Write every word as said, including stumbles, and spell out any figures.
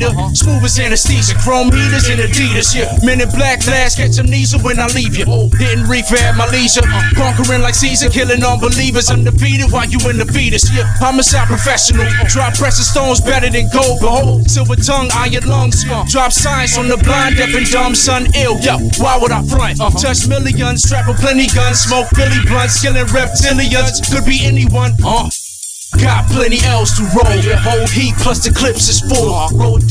leader. Smooth as anesthesia, chrome heaters and Adidas. Yeah, men in black flash, catch amnesia when I leave you. Hitting reefer at my leisure, conquering like Caesar, killing unbelievers. Undefeated while you in the fetus. Yeah, homicide professional. Drop precious stones better than gold. Behold, silver tongue, iron lungs. Drop science on the blind, deaf and dumb, son ill. Yo, why would I front? Touch millions, strap with plenty guns, smoke Philly blunts, killing reptilians. Could be anyone. Uh, got plenty L's to roll. Whole heat plus the clips is full. Roll